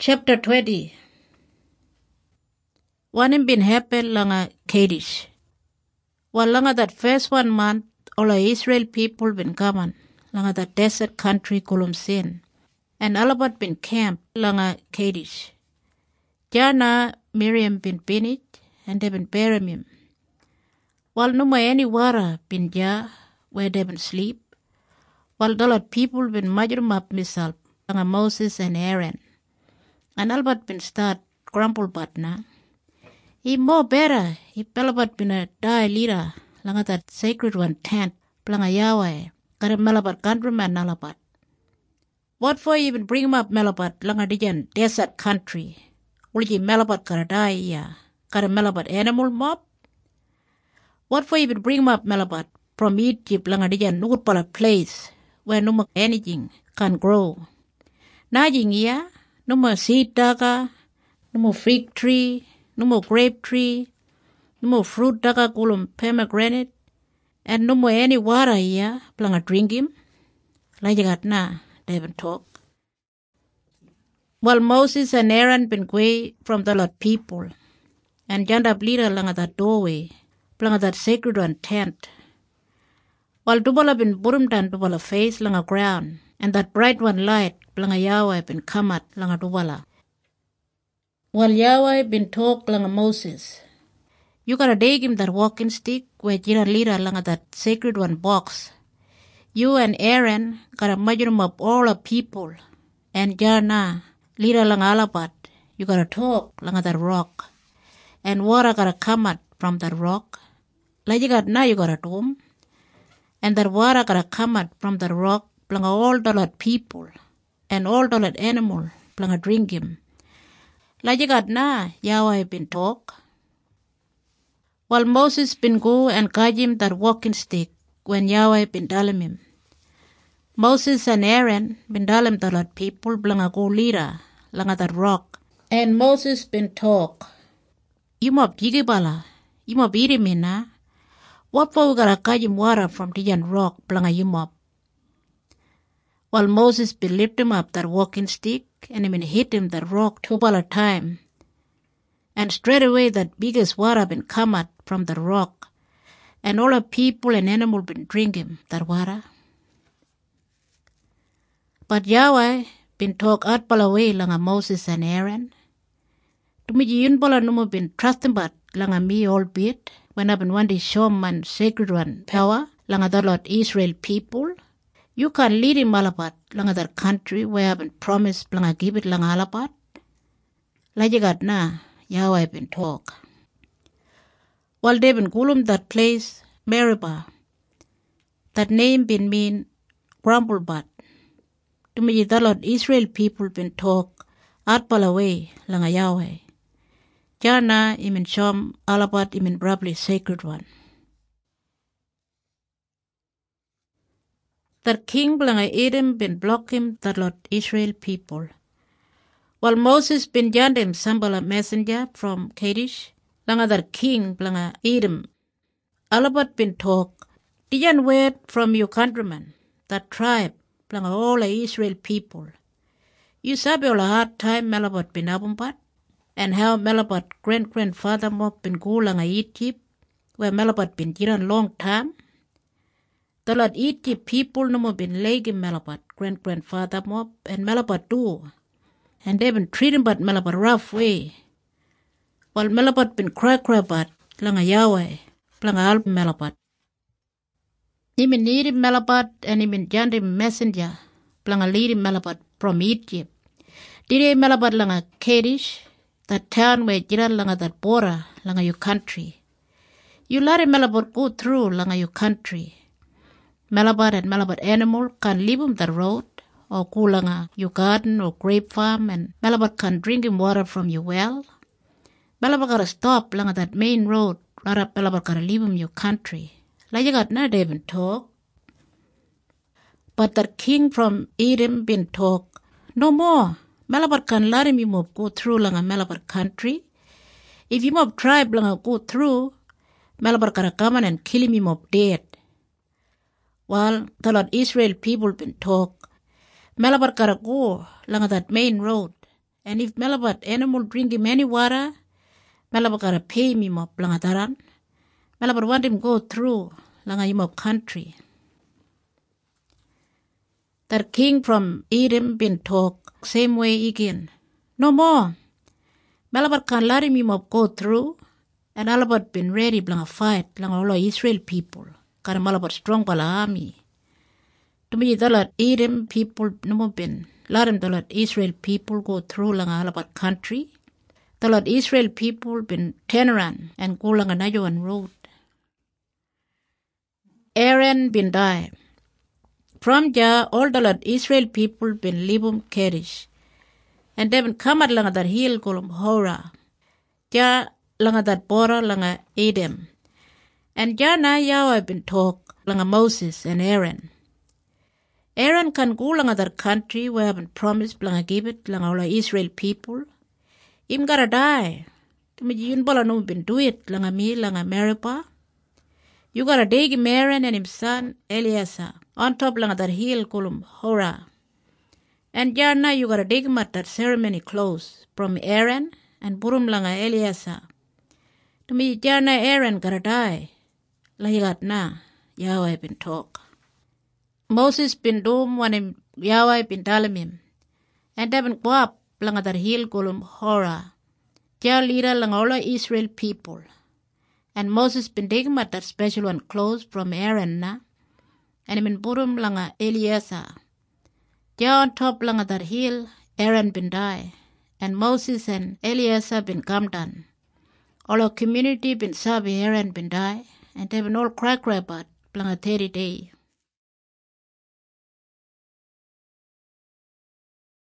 Chapter 20. One in been happen langa Kadesh. While langa that first 1 month, all the Israel people been common langa that desert country kulum sin. And alabat been camp langa Kadesh. Jana Miriam been finished and they been bury him. While no more any water been jar where they been sleep. While the lot people been major up misal langa Moses and Aaron. And Albert been start crumple but na. He more better. He Pelabat been a die leader. Langa that sacred one tent. Planga Yahweh. Kare Melabat countryman Nalabat. What for you been bring him up Melabat langa dijan desert country? Will you Melabat kare die ya? Kare Melabat animal mob? What for you been bring him up Melabat from Egypt langa dijan nutpala place where no more anything can grow? Najing ya? No more seed daga, no more fig tree, no more grape tree, no more fruit daga kulum pomegranate, and no more any water here, planga drink him. Like na, they been talk. While Moses and Aaron been away from the lot people, and janda leader langa that doorway, planga that sacred one tent. While Dubala been burum dan Dubala face langa ground, and that bright one light, planga Yahweh been kamat langa Dubala. While Yahweh been talk langa Moses, you gotta dig him that walking stick where jira leader langa that sacred one box. You and Aaron gotta measure him up all the people, and Jana leader langa Alabat, you gotta talk langa that rock, and water gotta come out from that rock. Like you got now you gotta do him, and that water gotta come out from that rock. Planga all the lot people and all the lot animal planga drink him. Like you got na Yahweh been talk. While Moses been go and guide him that walking stick when Yahweh been dalim him. Moses and Aaron been dalim the lot people planga go leader langa that rock. And Moses been talk. You mob gigibala, you mob eat him in na. What for we gotta guide him water from the rock planga you mob? While Moses been lift him up that walking stick and been hit him that rock 2 time. And straight away that biggest water been come out from the rock. And all the people and animal been drinking that water. But Yahweh been talk out away langa Moses and Aaron. To me yun bala numo been trusting but langa me all bit. When I've been wanting to show man sacred one power langa the Lord Israel people. You can lead him Alabat langa that country where I've been promised langa give it langa Alabat. Like you got na, Yahweh been talk. While they been gulum that place, Meribah, that name been mean grumble but. To me the Lord Israel people been talk out away langa Yahweh. Jana imin shom Alabat imin brably sacred one. That king blanga Edom been block him that lot Israel people. While Moses been jandim sambala messenger from Kadesh, langa that king blanga Edom. Alabat been talk, dijan word from your countrymen, that tribe blanga all the Israel people. You sabi all a hard time Melabat been abumbat, and how Melabat grandfather mob been go langa Egypt, where Melabat been jiran long time. The lot Egypt people no more been legging Melabat, grandfather mob, and Melabat too. And they been treating but Melabat rough way. While Melabat been cry but langa Yahweh, planga al Melabat. He been needing Melabat and he been jandim messenger, planga leading Melabat from Egypt. Did Melabat langa Kadesh, that town where jiran langa that border, langa your country. You let Melabat go through langa your country. Melabat and Melabat animal can leave him the road or kulanga your garden or grape farm and Melabat can drink him water from your well. Melabat gotta stop langa that main road right up Melabat gotta leave him your country. Like you got not even talk. But that king from Edom been talk. No more. Melabat can let him mob go through langa Melabat country. If you mob tribe langa go through, Melabat gotta come and kill him mob dead. While the Lord Israel people been talk, Melabat gotta go langa that main road And if Melabat animal drink him any water, Melabat gotta pay him up langataran. Melabat want him go through langa him up country. That king from Edom been talk same way again. No more. Melabat can't let him up go through. And Alabat been ready blanga fight langa all Israel people. Kara Malabat strong bala army. To me dalat Edom people no more been. Let him dalat Israel people go through langa Alabat country. Dalat Israel people been turn around and go langa Najoan road. Aaron been die. From there, all the Israel people been libum Kadesh. And they been come at langa that hill called Hora. Ja langa that border langa Edom. And ja na Yahweh been talk langa Moses and Aaron. Aaron can go langa that country where I've been promised langa give it langa all Israel people. Him gotta die. To me yun bola no been do it langa me langa Meribah. You gotta dig him Aaron and his son Eleazar on top langa that hill called Hora. And Jana, you gotta dig him at that ceremony clothes from Aaron and burum langa Eleazar. To me, Jana Aaron gotta die. Lahigat na, Yahweh been talk. Moses been doom when him Yahweh been telling him. And they been go up langa that hill called Hora. Jah leader langa all Israel people. And Moses been dig him at that special one clothes from Aaron na. And him in burum langa Eleazar. Jah on top langa that hill, Aaron been die. And Moses and Eleazar been come down. All our community been sabi Aaron been die. And they been all cry about langa 30 days.